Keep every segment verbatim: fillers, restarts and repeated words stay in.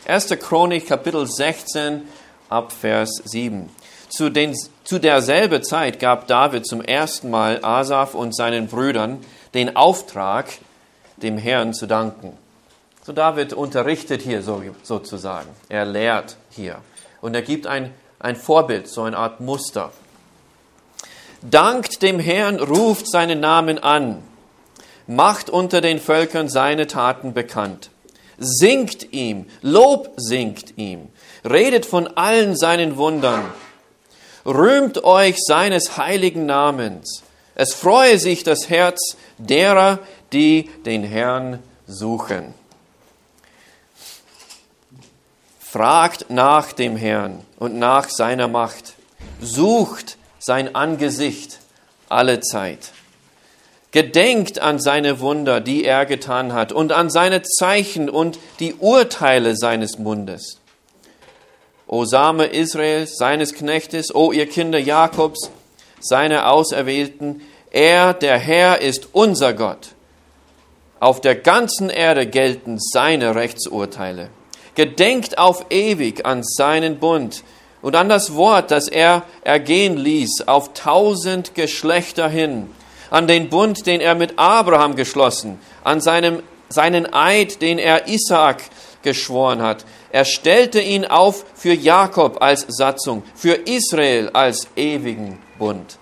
erster Chronik, Kapitel sechzehn, ab Vers sieben. Zu, den, zu derselben Zeit gab David zum ersten Mal Asaf und seinen Brüdern den Auftrag, dem Herrn zu danken. So David unterrichtet hier so, sozusagen. Er lehrt hier. Und er gibt ein, ein Vorbild, so eine Art Muster. Dankt dem Herrn, ruft seinen Namen an. Macht unter den Völkern seine Taten bekannt. Singt ihm, Lob singt ihm. Redet von allen seinen Wundern. Rühmt euch seines heiligen Namens. Es freue sich das Herz derer, die den Herrn suchen. Fragt nach dem Herrn und nach seiner Macht. Sucht sein Angesicht alle Zeit. Gedenkt an seine Wunder, die er getan hat, und an seine Zeichen und die Urteile seines Mundes. O Same Israels, seines Knechtes, o ihr Kinder Jakobs, seine Auserwählten, er, der Herr, ist unser Gott. Auf der ganzen Erde gelten seine Rechtsurteile. Gedenkt auf ewig an seinen Bund und an das Wort, das er ergehen ließ, auf tausend Geschlechter hin, an den Bund, den er mit Abraham geschlossen, an seinem, seinen Eid, den er Isaak geschworen hat. Er stellte ihn auf für Jakob als Satzung, für Israel als ewigen Bund.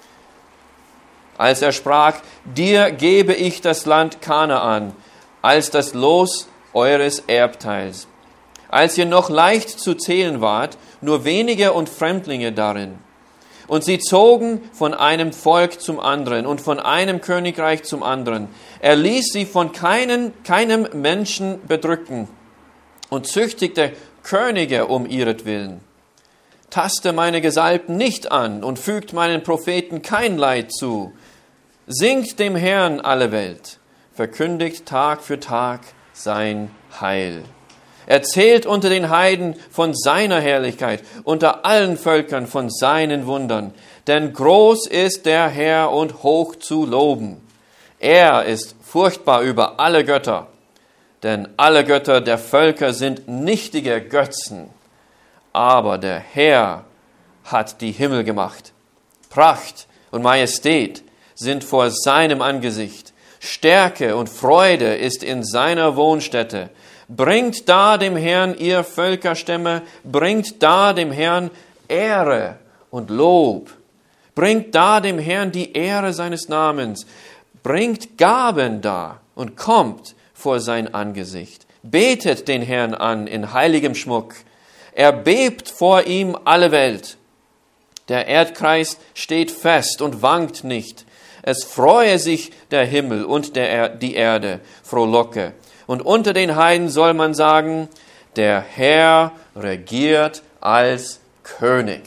Als er sprach, dir gebe ich das Land Kanaan als das Los eures Erbteils. Als ihr noch leicht zu zählen wart, nur wenige und Fremdlinge darin. Und sie zogen von einem Volk zum anderen und von einem Königreich zum anderen. Er ließ sie von keinen, keinem Menschen bedrücken und züchtigte Könige um ihretwillen. Taste meine Gesalbten nicht an und fügt meinen Propheten kein Leid zu. Singt dem Herrn alle Welt, verkündigt Tag für Tag sein Heil. Erzählt unter den Heiden von seiner Herrlichkeit, unter allen Völkern von seinen Wundern. Denn groß ist der Herr und hoch zu loben. Er ist furchtbar über alle Götter. Denn alle Götter der Völker sind nichtige Götzen. Aber der Herr hat die Himmel gemacht. Pracht und Majestät sind vor seinem Angesicht. Stärke und Freude ist in seiner Wohnstätte. Bringt da dem Herrn, ihr Völkerstämme, bringt da dem Herrn Ehre und Lob. Bringt da dem Herrn die Ehre seines Namens. Bringt Gaben da und kommt vor sein Angesicht. Betet den Herrn an in heiligem Schmuck. Erbebt vor ihm alle Welt. Der Erdkreis steht fest und wankt nicht. Es freue sich der Himmel und der er- die Erde, frohlocke. Und unter den Heiden soll man sagen, der Herr regiert als König.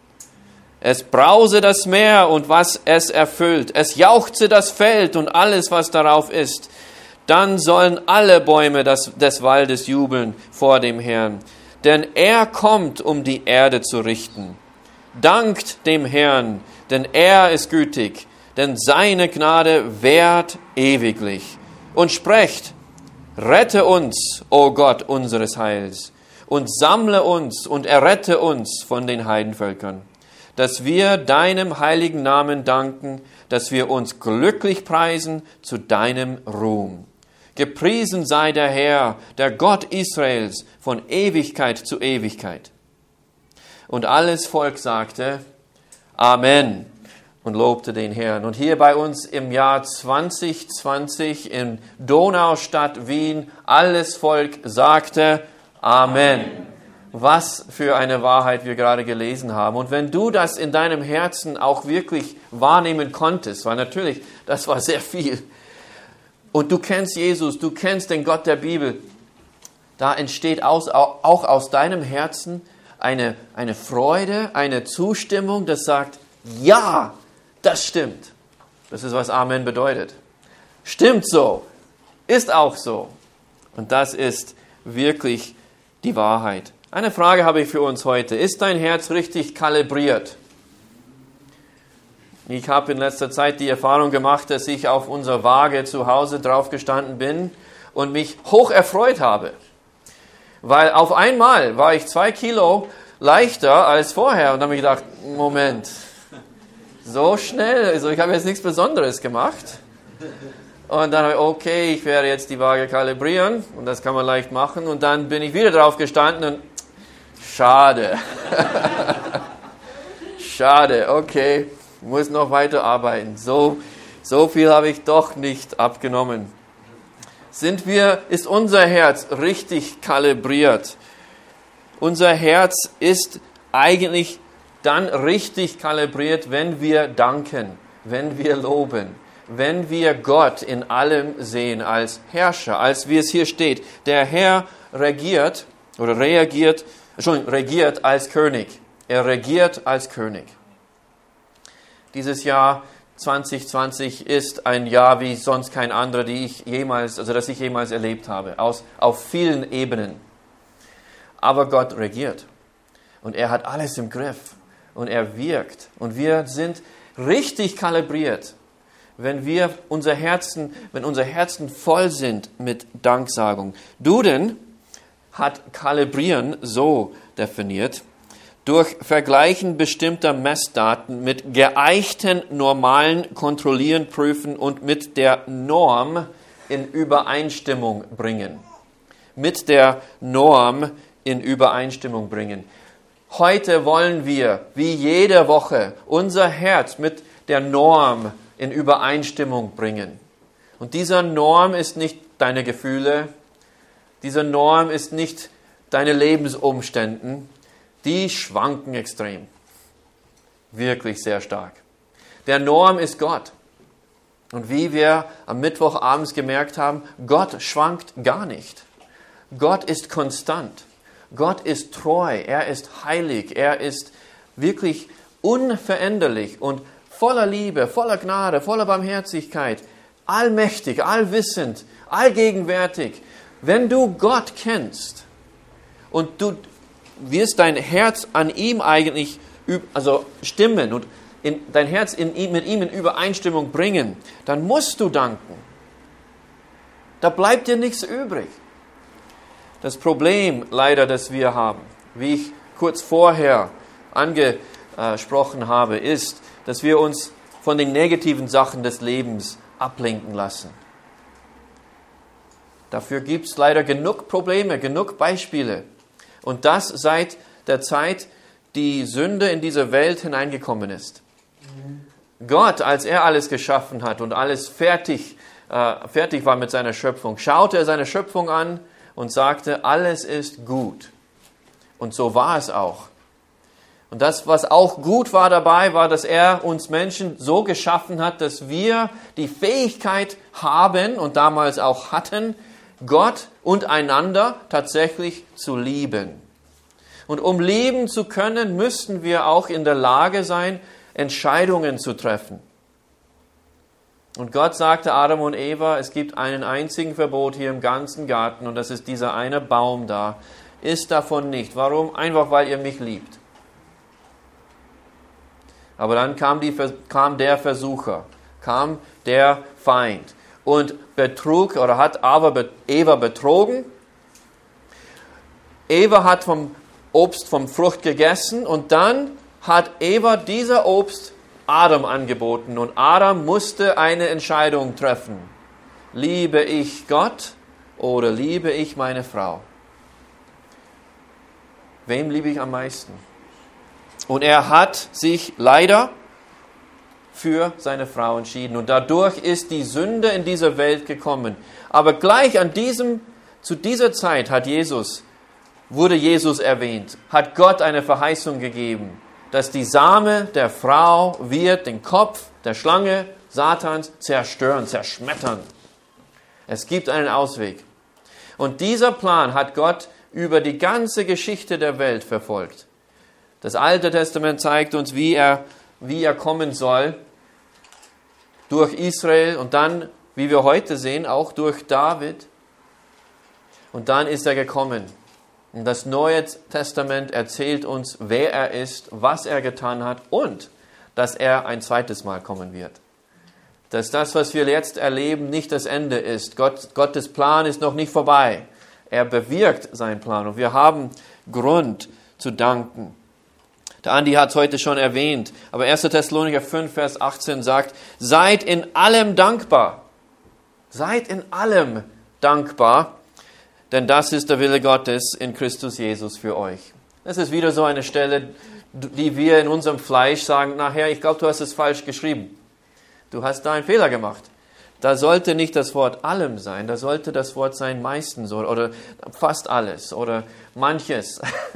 Es brause das Meer und was es erfüllt. Es jauchze das Feld und alles, was darauf ist. Dann sollen alle Bäume des, des Waldes jubeln vor dem Herrn. Denn er kommt, um die Erde zu richten. Dankt dem Herrn, denn er ist gütig, denn seine Gnade währt ewiglich. Und sprecht, rette uns, o Gott unseres Heils, und sammle uns und errette uns von den Heidenvölkern, dass wir deinem heiligen Namen danken, dass wir uns glücklich preisen zu deinem Ruhm. Gepriesen sei der Herr, der Gott Israels, von Ewigkeit zu Ewigkeit. Und alles Volk sagte, Amen, und lobte den Herrn. Und hier bei uns im Jahr zwanzig zwanzig in Donaustadt, Wien, alles Volk sagte, Amen. Was für eine Wahrheit wir gerade gelesen haben. Und wenn du das in deinem Herzen auch wirklich wahrnehmen konntest, weil natürlich, das war sehr viel, und du kennst Jesus, du kennst den Gott der Bibel, da entsteht aus, auch aus deinem Herzen eine, eine Freude, eine Zustimmung, das sagt, ja, das stimmt. Das ist, was Amen bedeutet. Stimmt so, ist auch so. Und das ist wirklich die Wahrheit. Eine Frage habe ich für uns heute. Ist dein Herz richtig kalibriert? Ich habe in letzter Zeit die Erfahrung gemacht, dass ich auf unserer Waage zu Hause drauf gestanden bin und mich hoch erfreut habe. Weil auf einmal war ich zwei Kilo leichter als vorher. Und dann habe ich gedacht, Moment, so schnell, also ich habe jetzt nichts Besonderes gemacht. Und dann habe ich, okay, ich werde jetzt die Waage kalibrieren. Und das kann man leicht machen. Und dann bin ich wieder drauf gestanden und schade. Schade, okay, muss noch weiter arbeiten. So, so viel habe ich doch nicht abgenommen. Sind wir, ist unser Herz richtig kalibriert? Unser Herz ist eigentlich dann richtig kalibriert, wenn wir danken, wenn wir loben, wenn wir Gott in allem sehen als Herrscher, als wie es hier steht. Der Herr regiert oder reagiert, schon regiert als König. Er regiert als König. Dieses Jahr zwanzig zwanzig ist ein Jahr wie sonst kein anderer, die ich jemals, also das ich jemals erlebt habe, aus, auf vielen Ebenen. Aber Gott regiert und er hat alles im Griff und er wirkt und wir sind richtig kalibriert, wenn wir unser Herzen, wenn unser Herzen voll sind mit Danksagung. Duden hat kalibrieren so definiert: durch Vergleichen bestimmter Messdaten mit geeichten normalen Kontrollieren, Prüfen und mit der Norm in Übereinstimmung bringen. Mit der Norm in Übereinstimmung bringen. Heute wollen wir, wie jede Woche, unser Herz mit der Norm in Übereinstimmung bringen. Und dieser Norm ist nicht deine Gefühle, dieser Norm ist nicht deine Lebensumstände. Die schwanken extrem. Wirklich sehr stark. Der Norm ist Gott. Und wie wir am Mittwochabends gemerkt haben, Gott schwankt gar nicht. Gott ist konstant. Gott ist treu. Er ist heilig. Er ist wirklich unveränderlich und voller Liebe, voller Gnade, voller Barmherzigkeit, allmächtig, allwissend, allgegenwärtig. Wenn du Gott kennst und du wirst dein Herz an ihm eigentlich also stimmen und in, dein Herz in ihm, mit ihm in Übereinstimmung bringen, dann musst du danken. Da bleibt dir nichts übrig. Das Problem leider, das wir haben, wie ich kurz vorher angesprochen habe, ist, dass wir uns von den negativen Sachen des Lebens ablenken lassen. Dafür gibt es leider genug Probleme, genug Beispiele. Und das seit der Zeit, die Sünde in diese Welt hineingekommen ist. Mhm. Gott, als er alles geschaffen hat und alles fertig, äh, fertig war mit seiner Schöpfung, schaute er seine Schöpfung an und sagte, alles ist gut. Und so war es auch. Und das, was auch gut war dabei, war, dass er uns Menschen so geschaffen hat, dass wir die Fähigkeit haben und damals auch hatten, Gott und einander tatsächlich zu lieben. Und um lieben zu können, müssten wir auch in der Lage sein, Entscheidungen zu treffen. Und Gott sagte Adam und Eva, es gibt einen einzigen Verbot hier im ganzen Garten und das ist dieser eine Baum da. Isst davon nicht. Warum? Einfach, weil ihr mich liebt. Aber dann kam, die, kam der Versucher, kam der Feind und betrug oder hat aber Eva betrogen. Eva hat vom Obst, vom Frucht gegessen und dann hat Eva dieser Obst Adam angeboten und Adam musste eine Entscheidung treffen. Liebe ich Gott oder liebe ich meine Frau? Wem liebe ich am meisten? Und er hat sich leider für seine Frau entschieden. Und dadurch ist die Sünde in diese Welt gekommen. Aber gleich an diesem, zu dieser Zeit hat Jesus, wurde Jesus erwähnt, hat Gott eine Verheißung gegeben, dass die Same der Frau wird den Kopf der Schlange Satans zerstören, zerschmettern. Es gibt einen Ausweg. Und dieser Plan hat Gott über die ganze Geschichte der Welt verfolgt. Das Alte Testament zeigt uns, wie er, wie er kommen soll durch Israel und dann, wie wir heute sehen, auch durch David. Und dann ist er gekommen. Und das Neue Testament erzählt uns, wer er ist, was er getan hat und dass er ein zweites Mal kommen wird. Dass das, was wir jetzt erleben, nicht das Ende ist. Gott, Gottes Plan ist noch nicht vorbei. er bewirkt seinen Plan und wir haben Grund zu danken. Der Andi hat es heute schon erwähnt, aber erster Thessalonicher fünf, Vers achtzehn sagt, seid in allem dankbar. Seid in allem dankbar, denn das ist der Wille Gottes in Christus Jesus für euch. Das ist wieder so eine Stelle, die wir in unserem Fleisch sagen, nachher, ich glaube, du hast es falsch geschrieben. Du hast da einen Fehler gemacht. Da sollte nicht das Wort allem sein, da sollte das Wort sein meistens oder, oder fast alles oder manches.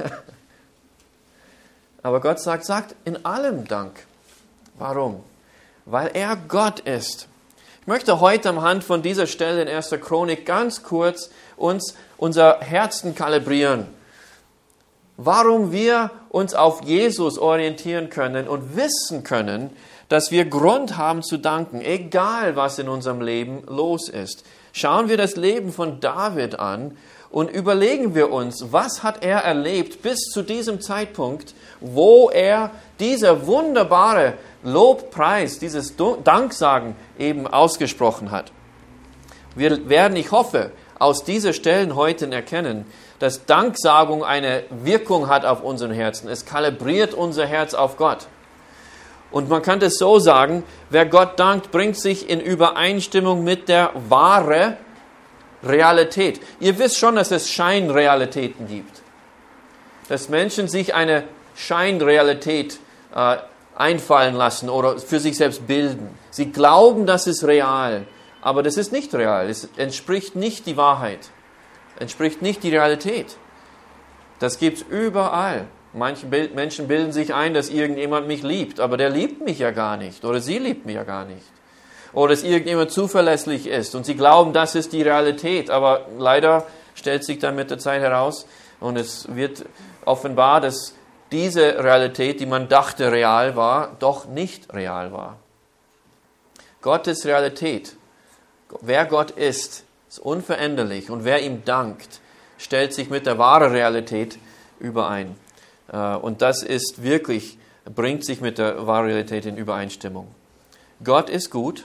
Aber Gott sagt, sagt in allem Dank. Warum? Weil er Gott ist. Ich möchte heute anhand von dieser Stelle in erster Chronik ganz kurz uns unser Herzen kalibrieren. Warum wir uns auf Jesus orientieren können und wissen können, dass wir Grund haben zu danken, egal was in unserem Leben los ist. Schauen wir das Leben von David an und überlegen wir uns, was hat er erlebt bis zu diesem Zeitpunkt, wo er dieser wunderbare Lobpreis, dieses Danksagen eben ausgesprochen hat. Wir werden, ich hoffe, aus diesen Stellen heute erkennen, dass Danksagung eine Wirkung hat auf unseren Herzen. Es kalibriert unser Herz auf Gott. Und man kann das so sagen, wer Gott dankt, bringt sich in Übereinstimmung mit der wahren Realität. Ihr wisst schon, dass es Scheinrealitäten gibt. Dass Menschen sich eine Scheinrealität äh, einfallen lassen oder für sich selbst bilden. Sie glauben, das ist real, aber das ist nicht real. Es entspricht nicht die Wahrheit. Entspricht nicht die Realität. Das gibt es überall. Manche Menschen bilden sich ein, dass irgendjemand mich liebt, aber der liebt mich ja gar nicht oder sie liebt mich ja gar nicht. Oder dass irgendjemand zuverlässig ist und sie glauben, das ist die Realität, aber leider stellt sich dann mit der Zeit heraus und es wird offenbar, dass diese Realität, die man dachte real war, doch nicht real war. Gottes Realität, wer Gott ist, ist unveränderlich und wer ihm dankt, stellt sich mit der wahren Realität überein. Und das ist wirklich, bringt sich mit der wahren Realität in Übereinstimmung. Gott ist gut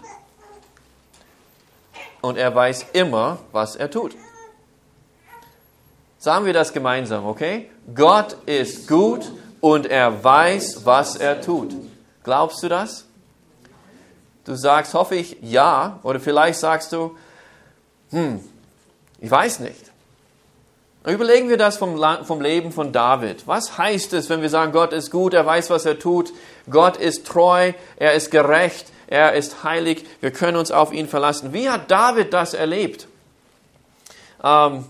und er weiß immer, was er tut. Sagen wir das gemeinsam, okay? Gott ist gut und er weiß, was er tut. Glaubst du das? Du sagst, hoffe ich, ja. Oder vielleicht sagst du, hm, ich weiß nicht. Überlegen wir das vom, vom Leben von David. Was heißt es, wenn wir sagen, Gott ist gut, er weiß, was er tut, Gott ist treu, er ist gerecht, er ist heilig, wir können uns auf ihn verlassen. Wie hat David das erlebt? Ähm,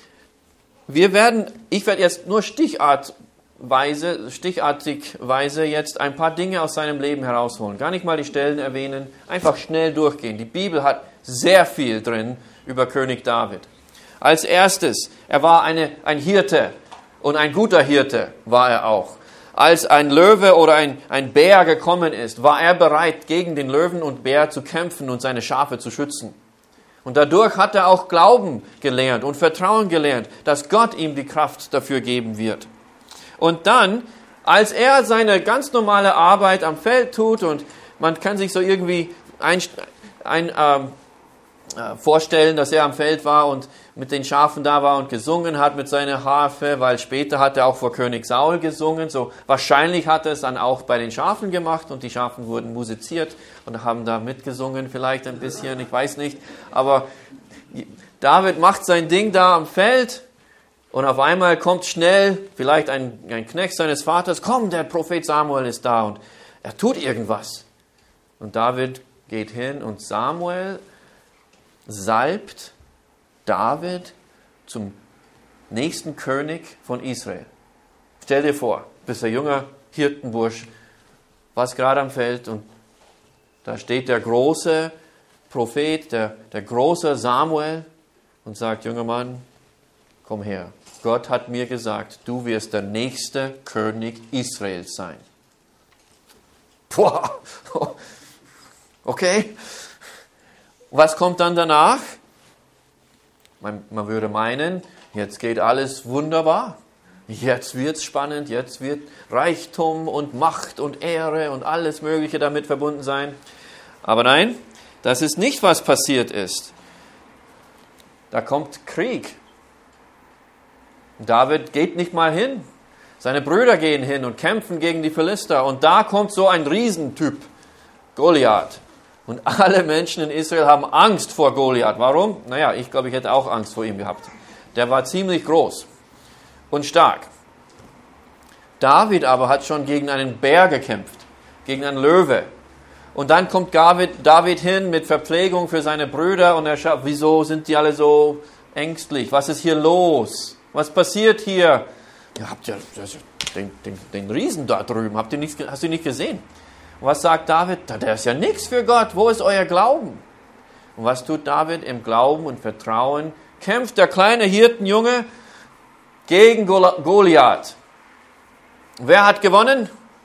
wir werden, ich werde jetzt nur stichartweise, stichartigweise jetzt ein paar Dinge aus seinem Leben herausholen. Gar nicht mal die Stellen erwähnen, einfach schnell durchgehen. Die Bibel hat sehr viel drin über König David. Als erstes, er war eine, ein Hirte und ein guter Hirte war er auch. Als ein Löwe oder ein, ein Bär gekommen ist, war er bereit, gegen den Löwen und Bär zu kämpfen und seine Schafe zu schützen. Und dadurch hat er auch Glauben gelernt und Vertrauen gelernt, dass Gott ihm die Kraft dafür geben wird. Und dann, als er seine ganz normale Arbeit am Feld tut und man kann sich so irgendwie ein, ein, ähm, vorstellen, dass er am Feld war und mit den Schafen da war und gesungen hat mit seiner Harfe, weil später hat er auch vor König Saul gesungen. So wahrscheinlich hat er es dann auch bei den Schafen gemacht und die Schafen wurden musiziert und haben da mitgesungen vielleicht ein bisschen, ich weiß nicht. Aber David macht sein Ding da am Feld und auf einmal kommt schnell vielleicht ein, ein Knecht seines Vaters, komm, der Prophet Samuel ist da und er tut irgendwas. Und David geht hin und Samuel salbt David zum nächsten König von Israel. Stell dir vor, bist ein junger Hirtenbursch, warst gerade am Feld und da steht der große Prophet, der, der große Samuel und sagt, junger Mann, komm her. Gott hat mir gesagt, du wirst der nächste König Israels sein. Boah, okay. Was kommt dann danach? Man, man würde meinen, jetzt geht alles wunderbar. Jetzt wird's spannend, jetzt wird Reichtum und Macht und Ehre und alles Mögliche damit verbunden sein. Aber nein, das ist nicht, was passiert ist. Da kommt Krieg. David geht nicht mal hin. Seine Brüder gehen hin und kämpfen gegen die Philister. Und da kommt so ein Riesentyp, Goliath. Und alle Menschen in Israel haben Angst vor Goliath. Warum? Naja, ich glaube, ich hätte auch Angst vor ihm gehabt. Der war ziemlich groß und stark. David aber hat schon gegen einen Bär gekämpft, gegen einen Löwe. Und dann kommt David, David hin mit Verpflegung für seine Brüder und er schaut, wieso sind die alle so ängstlich? Was ist hier los? Was passiert hier? Ihr habt ja den, den, den Riesen da drüben, habt ihr nicht, hast du ihn nicht gesehen? Und was sagt David? Der ist ja nichts für Gott, wo ist euer Glauben? Und was tut David? Im Glauben und Vertrauen kämpft der kleine Hirtenjunge gegen Goliath. Wer hat gewonnen?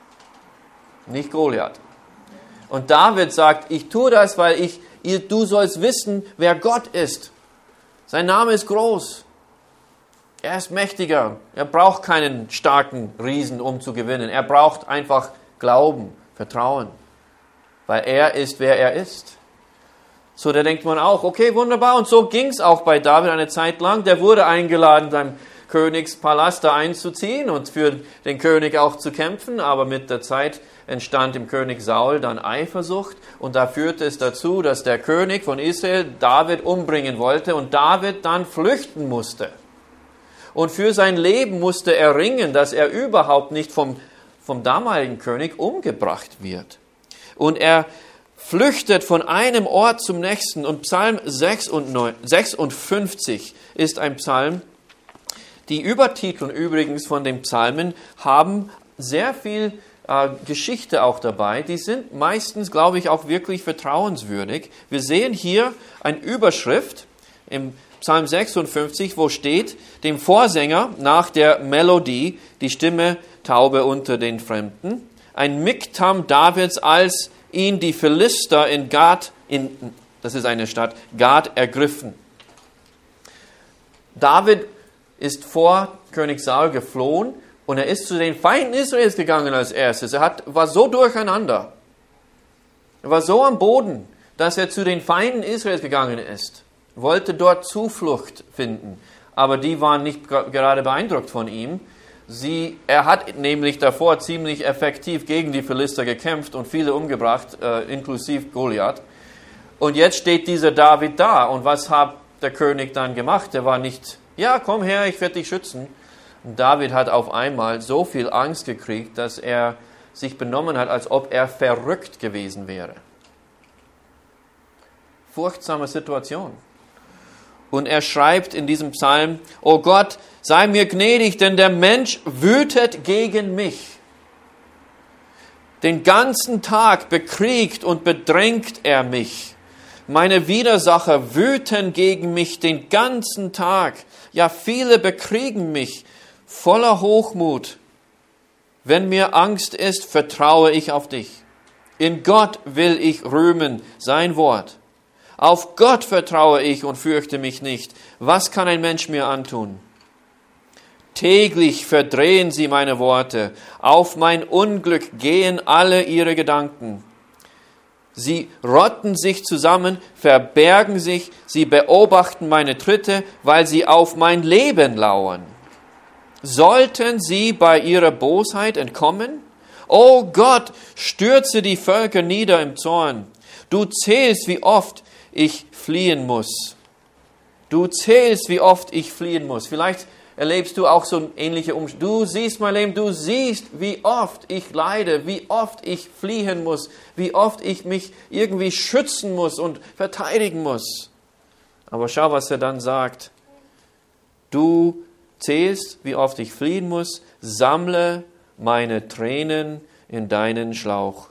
Nicht Goliath. Und David sagt, ich tue das, weil ich, ihr, du sollst wissen, wer Gott ist. Sein Name ist groß. Er ist mächtiger. Er braucht keinen starken Riesen, um zu gewinnen. Er braucht einfach Glauben, Vertrauen. Weil er ist, wer er ist. So, da denkt man auch, okay, wunderbar. Und so ging es auch bei David eine Zeit lang. Der wurde eingeladen, beim Königspalast da einzuziehen und für den König auch zu kämpfen. Aber mit der Zeit entstand im König Saul dann Eifersucht. Und da führte es dazu, dass der König von Israel David umbringen wollte und David dann flüchten musste. Und für sein Leben musste er ringen, dass er überhaupt nicht vom, vom damaligen König umgebracht wird. Und er flüchtet von einem Ort zum nächsten. Und Psalm sechsundfünfzig ist ein Psalm. Die Übertitel übrigens von den Psalmen haben sehr viel äh, Geschichte auch dabei. Die sind meistens, glaube ich, auch wirklich vertrauenswürdig. Wir sehen hier eine Überschrift im Psalm sechsundfünfzig, wo steht, dem Vorsänger nach der Melodie, die Stimme taube unter den Fremden, ein Miktam Davids, als ihn die Philister in Gad, in, das ist eine Stadt, Gad ergriffen. David ist vor König Saul geflohen und er ist zu den Feinden Israels gegangen als erstes. Er hat, war so durcheinander. Er war so am Boden, dass er zu den Feinden Israels gegangen ist. Wollte dort Zuflucht finden. Aber die waren nicht gerade beeindruckt von ihm. Sie, er hat nämlich davor ziemlich effektiv gegen die Philister gekämpft und viele umgebracht, äh, inklusive Goliath. Und jetzt steht dieser David da. Und was hat der König dann gemacht? Er war nicht, ja, komm her, ich werde dich schützen. Und David hat auf einmal so viel Angst gekriegt, dass er sich benommen hat, als ob er verrückt gewesen wäre. Furchtsame Situation. Und er schreibt in diesem Psalm, O Gott, sei mir gnädig, denn der Mensch wütet gegen mich. Den ganzen Tag bekriegt und bedrängt er mich. Meine Widersacher wüten gegen mich den ganzen Tag. Ja, viele bekriegen mich voller Hochmut. Wenn mir Angst ist, vertraue ich auf dich. In Gott will ich rühmen, sein Wort. Auf Gott vertraue ich und fürchte mich nicht. Was kann ein Mensch mir antun? Täglich verdrehen sie meine Worte. Auf mein Unglück gehen alle ihre Gedanken. Sie rotten sich zusammen, verbergen sich, sie beobachten meine Tritte, weil sie auf mein Leben lauern. Sollten sie bei ihrer Bosheit entkommen? O Gott, stürze die Völker nieder im Zorn. Du zählst, wie oft ich fliehen muss. Du zählst, wie oft ich fliehen muss. Vielleicht erlebst du auch so ähnliche Umstände. Du siehst mein Leben, du siehst, wie oft ich leide, wie oft ich fliehen muss, wie oft ich mich irgendwie schützen muss und verteidigen muss. Aber schau, was er dann sagt. Du zählst, wie oft ich fliehen muss, sammle meine Tränen in deinen Schlauch.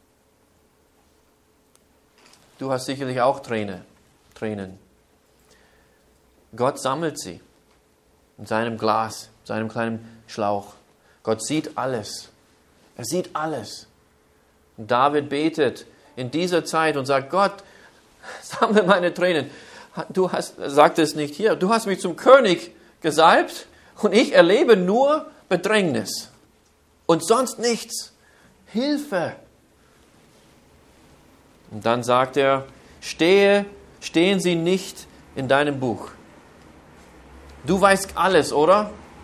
Du hast sicherlich auch Tränen. Tränen. Gott sammelt sie in seinem Glas, seinem kleinen Schlauch. Gott sieht alles. Er sieht alles. Und David betet in dieser Zeit und sagt, Gott, sammle meine Tränen. Du hast, sagt es nicht hier, du hast mich zum König gesalbt und ich erlebe nur Bedrängnis und sonst nichts. Hilfe! Und dann sagt er, stehe, stehen sie nicht in deinem Buch. Du weißt alles, oder?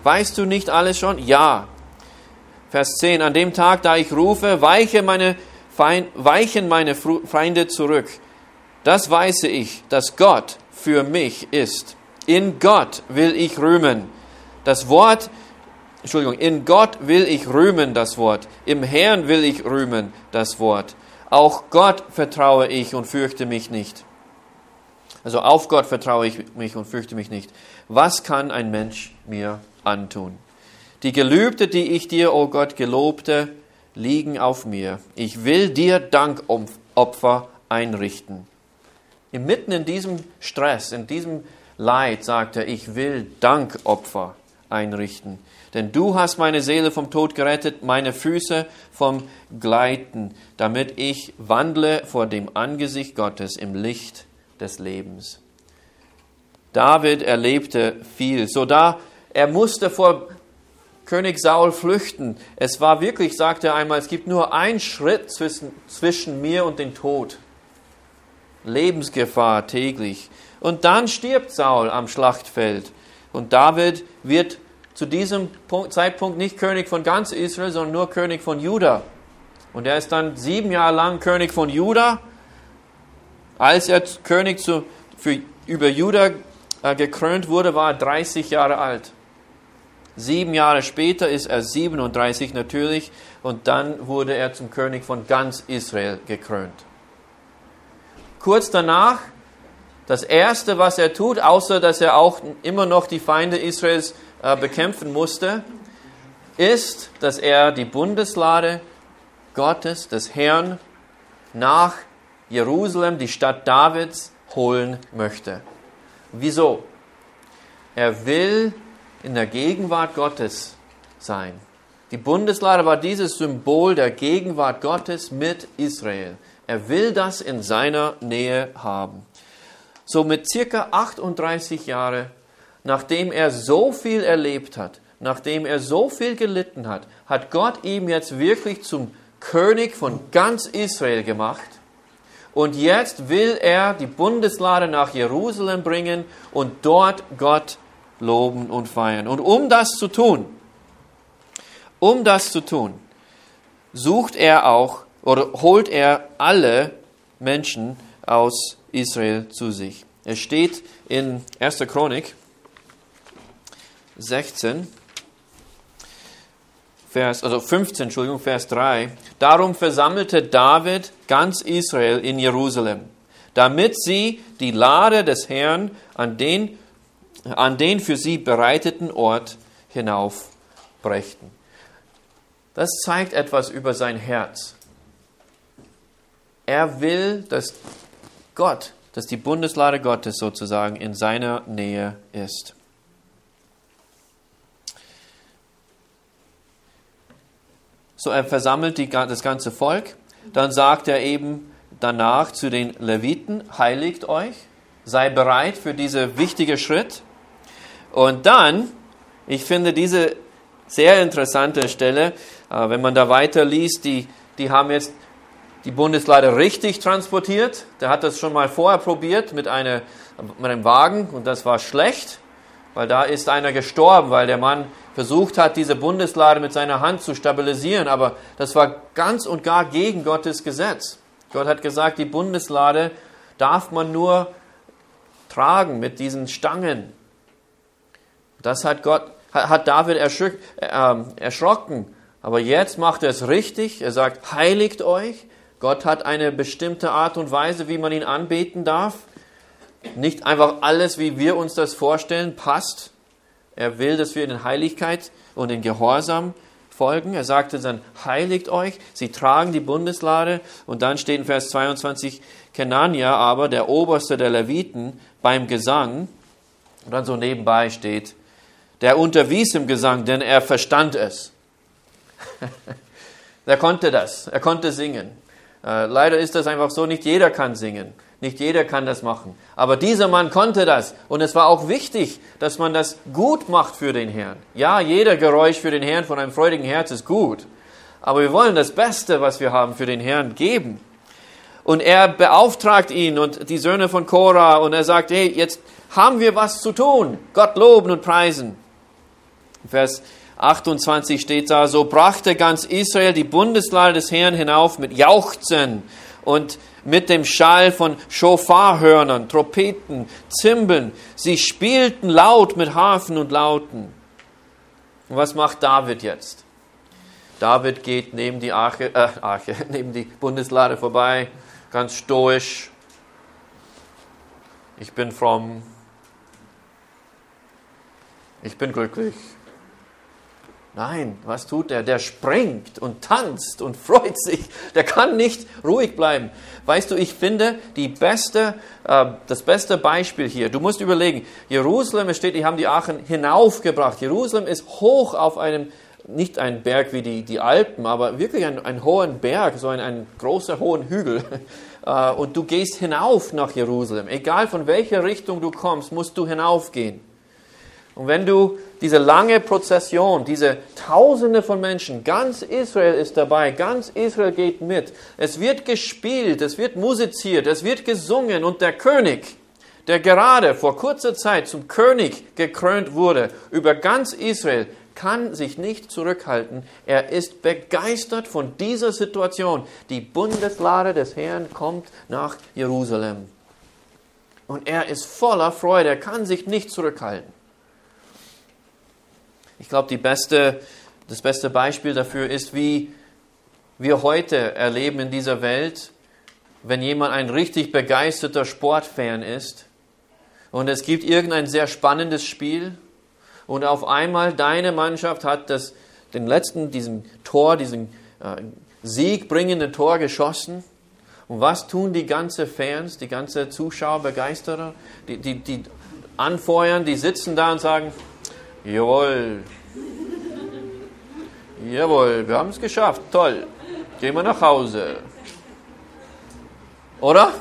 Weißt du nicht alles schon? Ja. Vers zehn, an dem Tag, da ich rufe, weiche meine Feind, weichen meine Feinde zurück. Das weiß ich, dass Gott für mich ist. In Gott will ich rühmen. Das Wort, Entschuldigung, in Gott will ich rühmen, das Wort. Im Herrn will ich rühmen, das Wort. Auch Gott vertraue ich und fürchte mich nicht. Also auf Gott vertraue ich mich und fürchte mich nicht. Was kann ein Mensch mir antun? Die Gelübde, die ich dir, o Gott, gelobte, liegen auf mir. Ich will dir Dankopfer einrichten. Mitten in diesem Stress, in diesem Leid, sagt er, ich will Dankopfer einrichten. Denn du hast meine Seele vom Tod gerettet, meine Füße vom Gleiten, damit ich wandle vor dem Angesicht Gottes im Licht des Lebens. David erlebte viel. So da, er musste vor König Saul flüchten. Es war wirklich, sagte er einmal, es gibt nur einen Schritt zwischen, zwischen mir und dem Tod. Lebensgefahr täglich. Und dann stirbt Saul am Schlachtfeld. Und David wird zu diesem Punkt, Zeitpunkt nicht König von ganz Israel, sondern nur König von Juda. Und er ist dann sieben Jahre lang König von Juda. Als er König zu, für, über Juda äh, gekrönt wurde, war er dreißig Jahre alt. Sieben Jahre später ist er siebenunddreißig natürlich und dann wurde er zum König von ganz Israel gekrönt. Kurz danach, das Erste, was er tut, außer dass er auch immer noch die Feinde Israels äh, bekämpfen musste, ist, dass er die Bundeslade Gottes, des Herrn, nach Jerusalem, die Stadt Davids, holen möchte. Wieso? Er will in der Gegenwart Gottes sein. Die Bundeslade war dieses Symbol der Gegenwart Gottes mit Israel. Er will das in seiner Nähe haben. So mit circa achtunddreißig Jahren, nachdem er so viel erlebt hat, nachdem er so viel gelitten hat, hat Gott ihn jetzt wirklich zum König von ganz Israel gemacht. Und jetzt will er die Bundeslade nach Jerusalem bringen und dort Gott loben und feiern. Und um das zu tun, um das zu tun, sucht er auch oder holt er alle Menschen aus Israel zu sich. Es steht in erster Chronik sechzehn, Vers, also fünfzehn, Entschuldigung, Vers drei. Darum versammelte David ganz Israel in Jerusalem, damit sie die Lade des Herrn an den, an den für sie bereiteten Ort hinaufbrächten. Das zeigt etwas über sein Herz. Er will, dass Gott, dass die Bundeslade Gottes sozusagen in seiner Nähe ist. So, er versammelt die, das ganze Volk. Dann sagt er eben danach zu den Leviten, heiligt euch, sei bereit für diesen wichtigen Schritt. Und dann, ich finde diese sehr interessante Stelle, äh, wenn man da weiterliest, die, die haben jetzt die Bundeslade richtig transportiert. Der hat das schon mal vorher probiert mit, einer, mit einem Wagen und das war schlecht, weil da ist einer gestorben, weil der Mann versucht hat, diese Bundeslade mit seiner Hand zu stabilisieren. Aber das war ganz und gar gegen Gottes Gesetz. Gott hat gesagt, die Bundeslade darf man nur tragen mit diesen Stangen. Das hat Gott, hat David erschrocken, äh, erschrocken. Aber jetzt macht er es richtig. Er sagt, heiligt euch. Gott hat eine bestimmte Art und Weise, wie man ihn anbeten darf. Nicht einfach alles, wie wir uns das vorstellen, passt. Er will, dass wir in Heiligkeit und in Gehorsam folgen. Er sagte dann, heiligt euch. Sie tragen die Bundeslade. Und dann steht in Vers zweiundzwanzig, Kenania aber, der Oberste der Leviten, beim Gesang. Und dann so nebenbei steht, der unterwies im Gesang, denn er verstand es. Er konnte das. Er konnte singen. Äh, leider ist das einfach so, nicht jeder kann singen. Nicht jeder kann das machen. Aber dieser Mann konnte das. Und es war auch wichtig, dass man das gut macht für den Herrn. Ja, jeder Geräusch für den Herrn von einem freudigen Herz ist gut. Aber wir wollen das Beste, was wir haben, für den Herrn geben. Und er beauftragt ihn und die Söhne von Korah. Und er sagt, hey, jetzt haben wir was zu tun. Gott loben und preisen. Vers achtundzwanzig steht da, so brachte ganz Israel die Bundeslade des Herrn hinauf mit Jauchzen und mit dem Schall von Schofarhörnern, Trompeten, Zimbeln. Sie spielten laut mit Harfen und Lauten. Und was macht David jetzt? David geht neben die Arche, äh, Arche, neben die Bundeslade vorbei, ganz stoisch. Ich bin fromm. Ich bin glücklich. Nein, was tut er? Der springt und tanzt und freut sich. Der kann nicht ruhig bleiben. Weißt du, ich finde die beste, äh, das beste Beispiel hier. Du musst überlegen, Jerusalem, es steht, die haben die Archen hinaufgebracht. Jerusalem ist hoch auf einem, nicht ein Berg wie die, die Alpen, aber wirklich ein, ein hohen Berg, so ein, ein großer, hohen Hügel. Äh, und du gehst hinauf nach Jerusalem. Egal von welcher Richtung du kommst, musst du hinaufgehen. Und wenn du diese lange Prozession, diese Tausende von Menschen, ganz Israel ist dabei, ganz Israel geht mit. Es wird gespielt, es wird musiziert, es wird gesungen und der König, der gerade vor kurzer Zeit zum König gekrönt wurde, über ganz Israel, kann sich nicht zurückhalten. Er ist begeistert von dieser Situation. Die Bundeslade des Herrn kommt nach Jerusalem. Und er ist voller Freude, er kann sich nicht zurückhalten. Ich glaube, die beste, das beste Beispiel dafür ist, wie wir heute erleben in dieser Welt, wenn jemand ein richtig begeisterter Sportfan ist und es gibt irgendein sehr spannendes Spiel und auf einmal deine Mannschaft hat das, den letzten, diesen Tor, diesen äh, siegbringenden Tor geschossen. Und was tun die ganzen Fans, die ganzen Zuschauer, Begeisterer, die, die, die anfeuern, die sitzen da und sagen, jawohl, jawohl, wir haben es geschafft, toll, gehen wir nach Hause. Oder?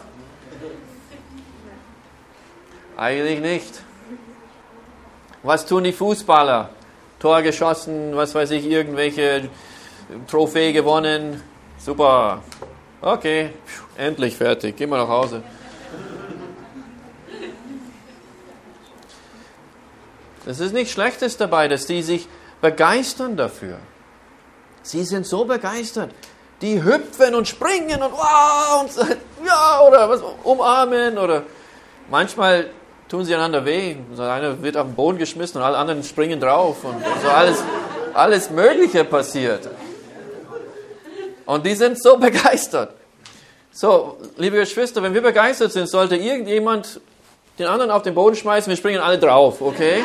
Eigentlich nicht. Was tun die Fußballer? Tor geschossen, was weiß ich, irgendwelche Trophäe gewonnen. Super. Okay, endlich fertig, gehen wir nach Hause. Das ist nichts Schlechtes dabei, dass die sich begeistern dafür. Sie sind so begeistert. Die hüpfen und springen und wow und ja oder was umarmen oder manchmal tun sie einander weh. So einer wird auf den Boden geschmissen und alle anderen springen drauf und so alles, alles Mögliche passiert. Und die sind so begeistert. So, liebe Geschwister, wenn wir begeistert sind, sollte irgendjemand den anderen auf den Boden schmeißen, wir springen alle drauf, okay?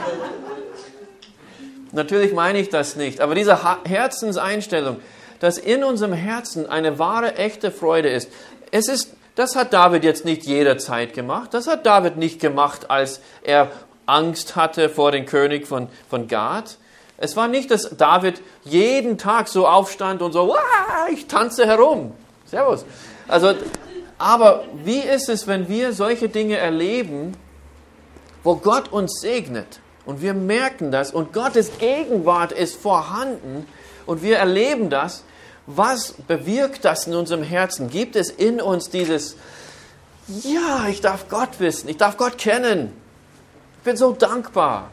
Natürlich meine ich das nicht, aber diese Herzenseinstellung, dass in unserem Herzen eine wahre, echte Freude ist, es ist, das hat David jetzt nicht jederzeit gemacht, das hat David nicht gemacht, als er Angst hatte vor dem König von, von Gad. Es war nicht, dass David jeden Tag so aufstand und so, Wah, ich tanze herum. Servus. Also, aber wie ist es, wenn wir solche Dinge erleben, wo Gott uns segnet und wir merken das und Gottes Gegenwart ist vorhanden und wir erleben das, was bewirkt das in unserem Herzen? Gibt es in uns dieses, ja, ich darf Gott wissen, ich darf Gott kennen, ich bin so dankbar.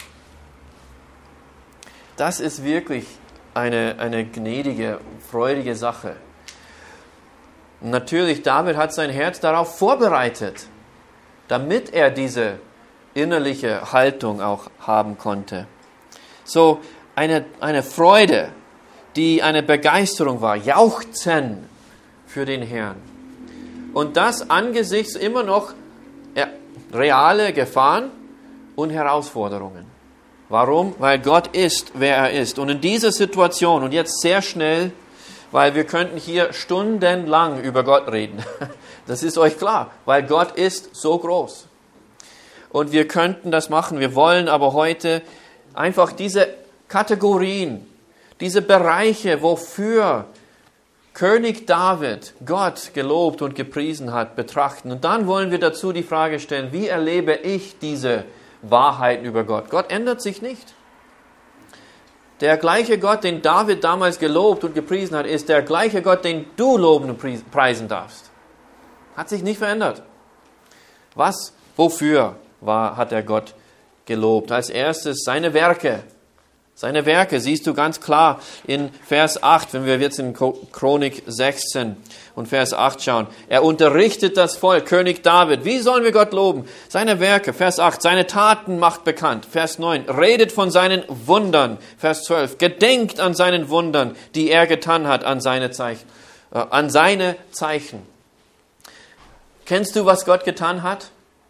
Das ist wirklich eine, eine gnädige, freudige Sache. Und natürlich, David hat sein Herz darauf vorbereitet, damit er diese innerliche Haltung auch haben konnte. So eine, eine Freude, die eine Begeisterung war, Jauchzen für den Herrn. Und das angesichts immer noch ja, reale Gefahren und Herausforderungen. Warum? Weil Gott ist, wer er ist. Und in dieser Situation, und jetzt sehr schnell, weil wir könnten hier stundenlang über Gott reden. Das ist euch klar, weil Gott ist so groß. Und wir könnten das machen, wir wollen aber heute einfach diese Kategorien, diese Bereiche, wofür König David Gott gelobt und gepriesen hat, betrachten. Und dann wollen wir dazu die Frage stellen, wie erlebe ich diese Wahrheiten über Gott? Gott ändert sich nicht. Der gleiche Gott, den David damals gelobt und gepriesen hat, ist der gleiche Gott, den du loben und preisen darfst. Hat sich nicht verändert. Was, wofür war, hat er Gott gelobt? Als erstes seine Werke. Seine Werke siehst du ganz klar in Vers acht, wenn wir jetzt in Chronik sechzehn und Vers acht schauen. Er unterrichtet das Volk, König David. Wie sollen wir Gott loben? Seine Werke, Vers acht. Seine Taten macht bekannt, Vers neun. Redet von seinen Wundern, Vers zwölf. Gedenkt an seinen Wundern, die er getan hat, an seine Zeichen. Äh, an seine Zeichen. Kennst du, was Gott getan hat?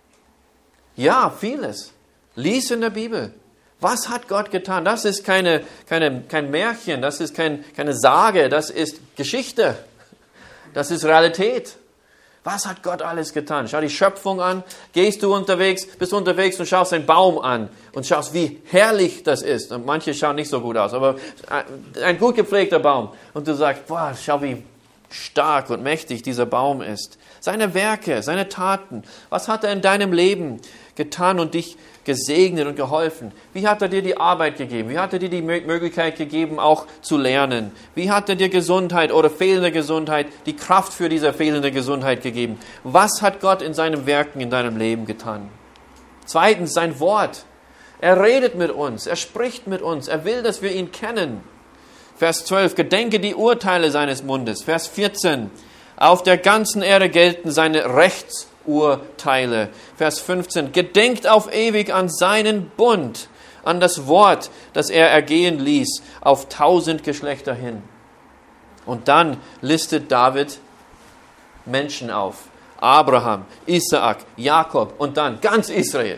Ja, vieles. Lies in der Bibel. Was hat Gott getan? Das ist keine, keine, kein Märchen, das ist kein, keine Sage, das ist Geschichte. Das ist Realität. Was hat Gott alles getan? Schau die Schöpfung an. Gehst du unterwegs, bist du unterwegs und schaust einen Baum an und schaust, wie herrlich das ist. Und manche schauen nicht so gut aus, aber ein gut gepflegter Baum. Und du sagst, boah, schau, wie stark und mächtig dieser Baum ist. Seine Werke, seine Taten. Was hat er in deinem Leben getan und dich gesegnet und geholfen? Wie hat er dir die Arbeit gegeben? Wie hat er dir die Möglichkeit gegeben, auch zu lernen? Wie hat er dir Gesundheit oder fehlende Gesundheit, die Kraft für diese fehlende Gesundheit gegeben? Was hat Gott in seinen Werken, in deinem Leben getan? Zweitens, sein Wort. Er redet mit uns, er spricht mit uns, er will, dass wir ihn kennen. Vers zwölf, gedenke die Urteile seines Mundes. Vers vierzehn, auf der ganzen Erde gelten seine Rechtsurteile. Vers fünfzehn, gedenkt auf ewig an seinen Bund, an das Wort, das er ergehen ließ, auf tausend Geschlechter hin. Und dann listet David Menschen auf. Abraham, Isaak, Jakob und dann ganz Israel.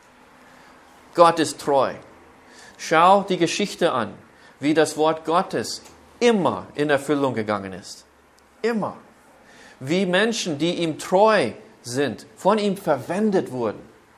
Gott ist treu. Schau die Geschichte an, wie das Wort Gottes immer in Erfüllung gegangen ist. Immer. Wie Menschen, die ihm treu sind, von ihm verwendet wurden.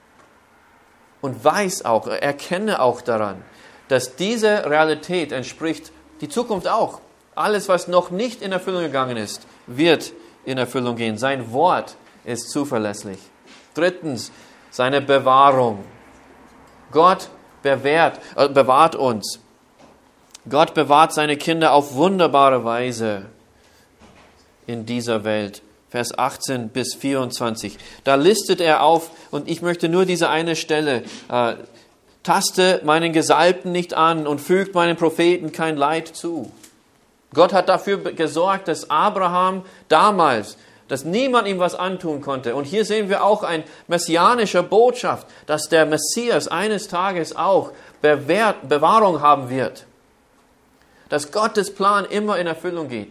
Und weiß auch, erkenne auch daran, dass diese Realität entspricht die Zukunft auch. Alles, was noch nicht in Erfüllung gegangen ist, wird in Erfüllung gehen. Sein Wort ist zuverlässig. Drittens, seine Bewahrung. Gott bewahrt, äh, bewahrt uns. Gott bewahrt seine Kinder auf wunderbare Weise in dieser Welt. Vers achtzehn bis vierundzwanzig. Da listet er auf, und ich möchte nur diese eine Stelle, äh, taste meinen Gesalbten nicht an und fügt meinen Propheten kein Leid zu. Gott hat dafür gesorgt, dass Abraham damals, dass niemand ihm was antun konnte. Und hier sehen wir auch eine messianische Botschaft, dass der Messias eines Tages auch Bewähr- Bewahrung haben wird. Dass Gottes Plan immer in Erfüllung geht.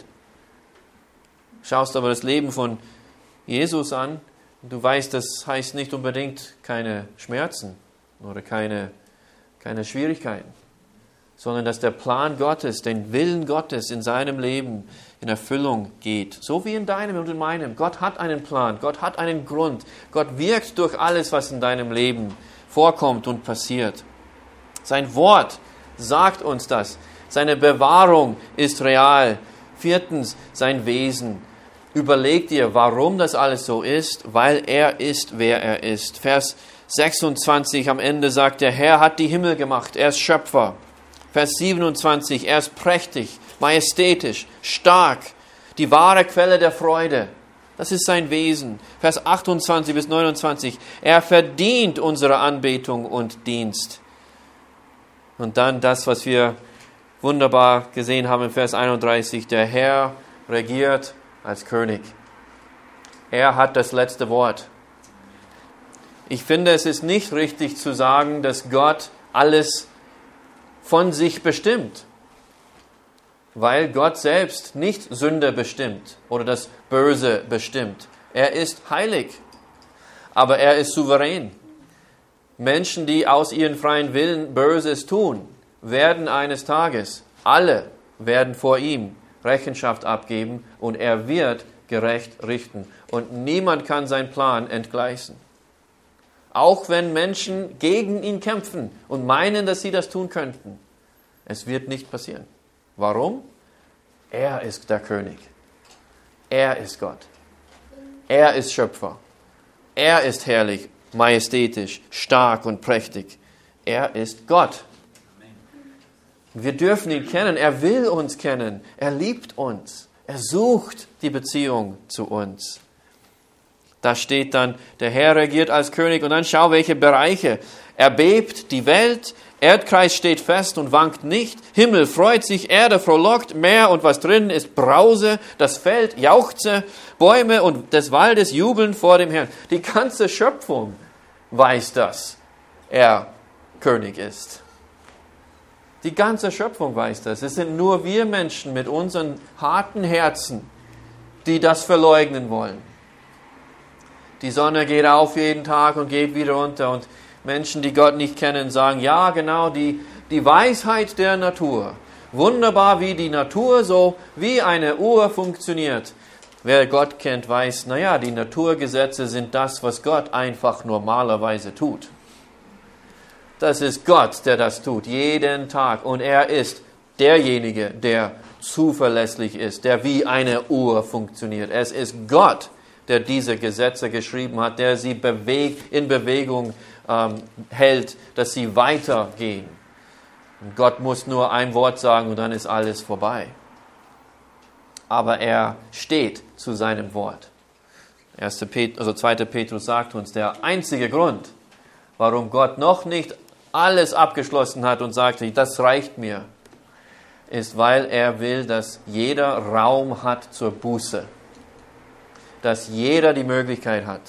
Schaust aber das Leben von Jesus an, du weißt, das heißt nicht unbedingt keine Schmerzen oder keine, keine Schwierigkeiten, sondern dass der Plan Gottes, den Willen Gottes in seinem Leben in Erfüllung geht. So wie in deinem und in meinem. Gott hat einen Plan, Gott hat einen Grund. Gott wirkt durch alles, was in deinem Leben vorkommt und passiert. Sein Wort sagt uns das. Seine Bewahrung ist real. Viertens, sein Wesen. Überleg dir, warum das alles so ist, weil er ist, wer er ist. Vers sechsundzwanzig am Ende sagt, der Herr hat die Himmel gemacht, er ist Schöpfer. Vers siebenundzwanzig, er ist prächtig, majestätisch, stark, die wahre Quelle der Freude. Das ist sein Wesen. Vers achtundzwanzig bis neunundzwanzig, er verdient unsere Anbetung und Dienst. Und dann das, was wir wunderbar gesehen haben in Vers einunddreißig, der Herr regiert als König. Er hat das letzte Wort. Ich finde, es ist nicht richtig zu sagen, dass Gott alles von sich bestimmt, weil Gott selbst nicht Sünde bestimmt oder das Böse bestimmt. Er ist heilig, aber er ist souverän. Menschen, die aus ihrem freien Willen Böses tun, werden eines Tages, alle werden vor ihm Rechenschaft abgeben und er wird gerecht richten. Und niemand kann seinen Plan entgleisen. Auch wenn Menschen gegen ihn kämpfen und meinen, dass sie das tun könnten. Es wird nicht passieren. Warum? Er ist der König. Er ist Gott. Er ist Schöpfer. Er ist herrlich, majestätisch, stark und prächtig. Er ist Gott. Wir dürfen ihn kennen. Er will uns kennen. Er liebt uns. Er sucht die Beziehung zu uns. Da steht dann, der Herr regiert als König. Und dann schau, welche Bereiche Erbebt die Welt, Erdkreis steht fest und wankt nicht, Himmel freut sich, Erde frohlockt, Meer und was drin ist Brause, das Feld jauchze, Bäume und des Waldes jubeln vor dem Herrn. Die ganze Schöpfung weiß, dass er König ist. Die ganze Schöpfung weiß das. Es sind nur wir Menschen mit unseren harten Herzen, die das verleugnen wollen. Die Sonne geht auf jeden Tag und geht wieder unter und Menschen, die Gott nicht kennen, sagen, ja genau, die, die Weisheit der Natur. Wunderbar, wie die Natur so wie eine Uhr funktioniert. Wer Gott kennt, weiß, naja, die Naturgesetze sind das, was Gott einfach normalerweise tut. Das ist Gott, der das tut, jeden Tag. Und er ist derjenige, der zuverlässig ist, der wie eine Uhr funktioniert. Es ist Gott, der diese Gesetze geschrieben hat, der sie bewegt, in Bewegung ähm, hält, dass sie weitergehen. Und Gott muss nur ein Wort sagen und dann ist alles vorbei. Aber er steht zu seinem Wort. Erster Pet- also zweiter Petrus sagt uns, der einzige Grund, warum Gott noch nicht alles abgeschlossen hat und sagte, das reicht mir, ist, weil er will, dass jeder Raum hat zur Buße. Dass jeder die Möglichkeit hat,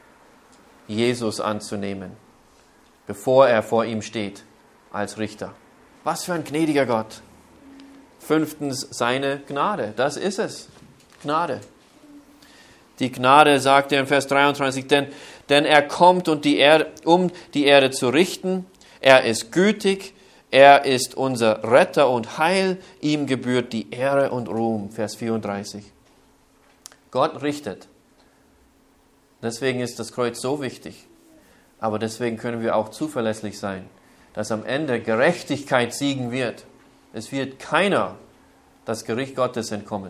Jesus anzunehmen, bevor er vor ihm steht als Richter. Was für ein gnädiger Gott. Fünftens, seine Gnade. Das ist es. Gnade. Die Gnade, sagt er in Vers dreiunddreißig, denn, denn er kommt, und die Erde, um die Erde zu richten. Er ist gütig, er ist unser Retter und Heil, ihm gebührt die Ehre und Ruhm. Vers vierunddreißig. Gott richtet. Deswegen ist das Kreuz so wichtig. Aber deswegen können wir auch zuverlässig sein, dass am Ende Gerechtigkeit siegen wird. Es wird keiner das Gericht Gottes entkommen.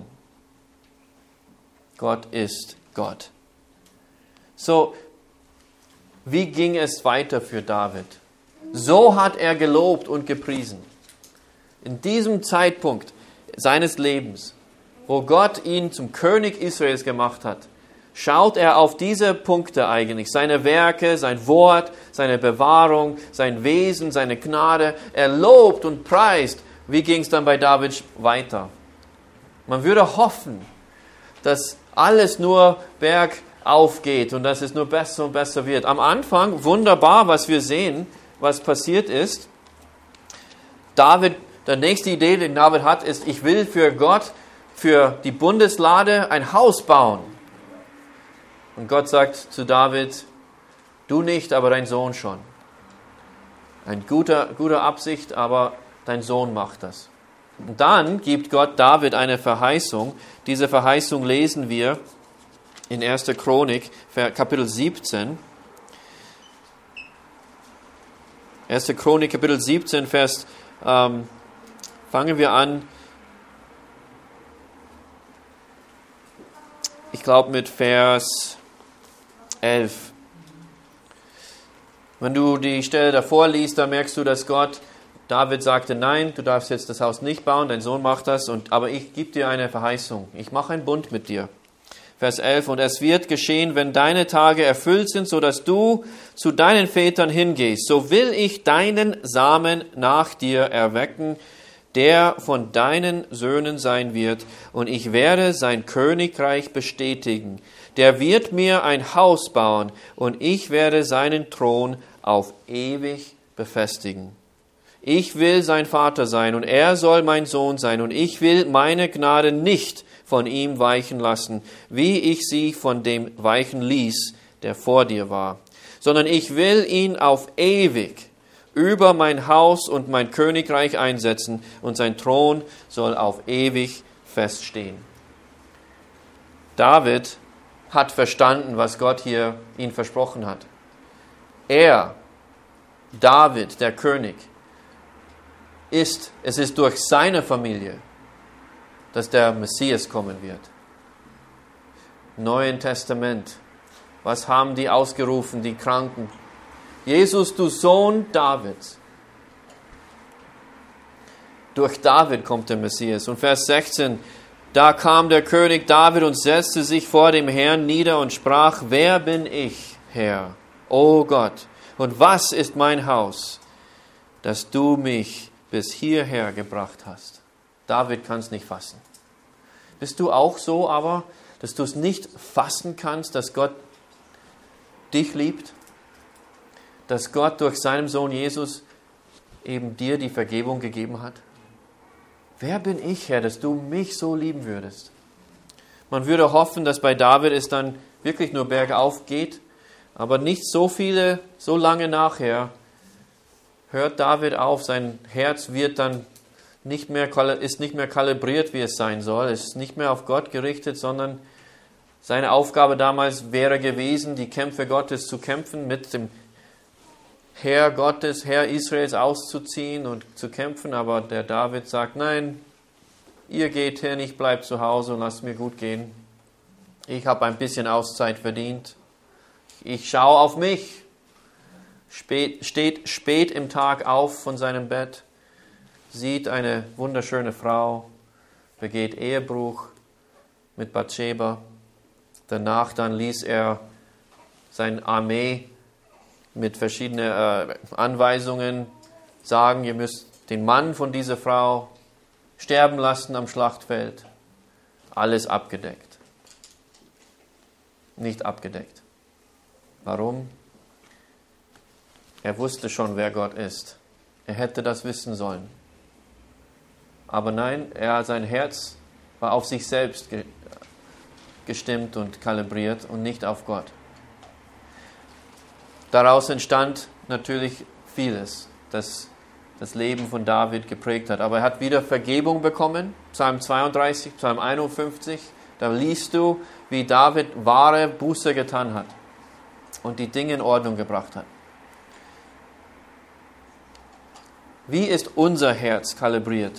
Gott ist Gott. So, wie ging es weiter für David? So hat er gelobt und gepriesen. In diesem Zeitpunkt seines Lebens, wo Gott ihn zum König Israels gemacht hat, schaut er auf diese Punkte eigentlich, seine Werke, sein Wort, seine Bewahrung, sein Wesen, seine Gnade. Er lobt und preist. Wie ging es dann bei David weiter? Man würde hoffen, dass alles nur bergauf geht und dass es nur besser und besser wird. Am Anfang, wunderbar, was wir sehen, was passiert ist. David, die nächste Idee, die David hat, ist, ich will für Gott, für die Bundeslade ein Haus bauen. Und Gott sagt zu David, du nicht, aber dein Sohn schon. Ein guter, guter Absicht, aber dein Sohn macht das. Und dann gibt Gott David eine Verheißung. Diese Verheißung lesen wir in erster Chronik, Kapitel siebzehn. erster Chronik, Kapitel siebzehn, Vers, ähm, fangen wir an, ich glaube mit Vers elf. Wenn du die Stelle davor liest, dann merkst du, dass Gott, David sagte, nein, du darfst jetzt das Haus nicht bauen, dein Sohn macht das, und, aber ich gebe dir eine Verheißung, ich mache einen Bund mit dir. Vers elf, und es wird geschehen, wenn deine Tage erfüllt sind, so dass du zu deinen Vätern hingehst, so will ich deinen Samen nach dir erwecken, der von deinen Söhnen sein wird, und ich werde sein Königreich bestätigen. Der wird mir ein Haus bauen, und ich werde seinen Thron auf ewig befestigen. Ich will sein Vater sein, und er soll mein Sohn sein, und ich will meine Gnade nicht von ihm weichen lassen, wie ich sie von dem weichen ließ, der vor dir war, sondern ich will ihn auf ewig über mein Haus und mein Königreich einsetzen, und sein Thron soll auf ewig feststehen. David hat verstanden, was Gott hier ihm versprochen hat. Er, David, der König, ist, es ist durch seine Familie, dass der Messias kommen wird. Neuen Testament. Was haben die ausgerufen, die Kranken? Jesus, du Sohn Davids. Durch David kommt der Messias. Und Vers sechzehn, da kam der König David und setzte sich vor dem Herrn nieder und sprach, wer bin ich, Herr, o Gott, Und was ist mein Haus, dass du mich bis hierher gebracht hast? David kann es nicht fassen. Bist du auch so, aber, dass du es nicht fassen kannst, dass Gott dich liebt? Dass Gott durch seinen Sohn Jesus eben dir die Vergebung gegeben hat? Wer bin ich, Herr, dass du mich so lieben würdest? Man würde hoffen, dass bei David es dann wirklich nur bergauf geht, aber nicht so viele, so lange nachher hört David auf, sein Herz wird dann nicht mehr, ist nicht mehr kalibriert, wie es sein soll, es ist nicht mehr auf Gott gerichtet, sondern seine Aufgabe damals wäre gewesen, die Kämpfe Gottes zu kämpfen, mit dem Herr Gottes, Herr Israels auszuziehen und zu kämpfen, aber der David sagt, nein, ihr geht hin, ich bleibe zu Hause und lasst mir gut gehen. Ich habe ein bisschen Auszeit verdient. Ich schaue auf mich. Spät, steht spät im Tag auf von seinem Bett, sieht eine wunderschöne Frau, begeht Ehebruch mit Bathscheba. Danach dann ließ er seine Armee mit verschiedenen äh, Anweisungen sagen, ihr müsst den Mann von dieser Frau sterben lassen am Schlachtfeld. Alles abgedeckt. Nicht abgedeckt. Warum? Er wusste schon, wer Gott ist. Er hätte das wissen sollen. Aber nein, er, sein Herz war auf sich selbst ge- gestimmt und kalibriert und nicht auf Gott. Daraus entstand natürlich vieles, das das Leben von David geprägt hat. Aber er hat wieder Vergebung bekommen. Psalm zweiunddreißig, Psalm einundfünfzig. Da liest du, wie David wahre Buße getan hat und die Dinge in Ordnung gebracht hat. Wie ist unser Herz kalibriert?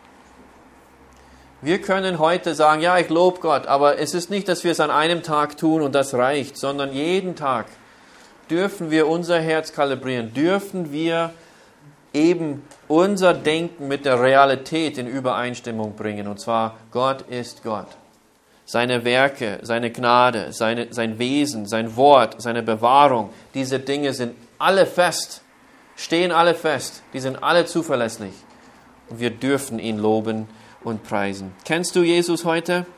Wir können heute sagen, ja, ich lobe Gott, aber es ist nicht, dass wir es an einem Tag tun und das reicht, sondern jeden Tag dürfen wir unser Herz kalibrieren, dürfen wir eben unser Denken mit der Realität in Übereinstimmung bringen. Und zwar, Gott ist Gott. Seine Werke, seine Gnade, seine, sein Wesen, sein Wort, seine Bewahrung, diese Dinge sind alle fest, stehen alle fest, die sind alle zuverlässig. Und wir dürfen ihn loben und preisen. Kennst du Jesus heute?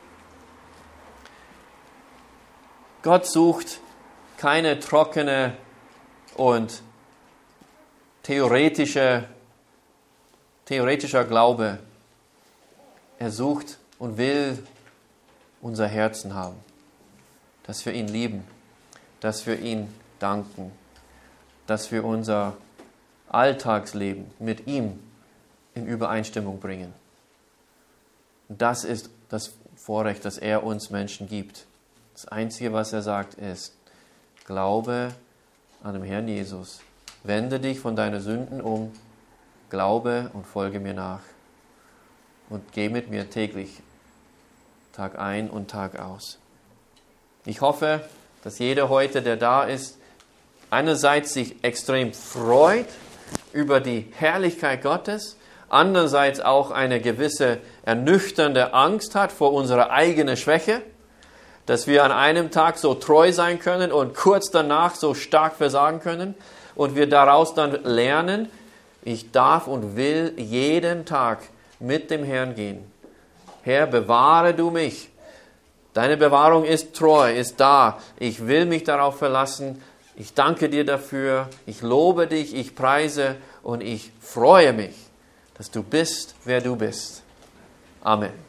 Gott sucht keine trockene und theoretische, theoretischer Glaube. Er sucht und will unser Herzen haben, dass wir ihn lieben, dass wir ihn danken, dass wir unser Alltagsleben mit ihm in Übereinstimmung bringen. Und das ist das Vorrecht, das er uns Menschen gibt. Das Einzige, was er sagt, ist, glaube an den Herrn Jesus. Wende dich von deinen Sünden um, glaube und folge mir nach. Und geh mit mir täglich, Tag ein und Tag aus. Ich hoffe, dass jeder heute, der da ist, einerseits sich extrem freut über die Herrlichkeit Gottes, andererseits auch eine gewisse ernüchternde Angst hat vor unserer eigenen Schwäche, dass wir an einem Tag so treu sein können und kurz danach so stark versagen können und wir daraus dann lernen, ich darf und will jeden Tag mit dem Herrn gehen. Herr, bewahre du mich. Deine Bewahrung ist treu, ist da. Ich will mich darauf verlassen. Ich danke dir dafür. Ich lobe dich, ich preise und ich freue mich, dass du bist, wer du bist. Amen.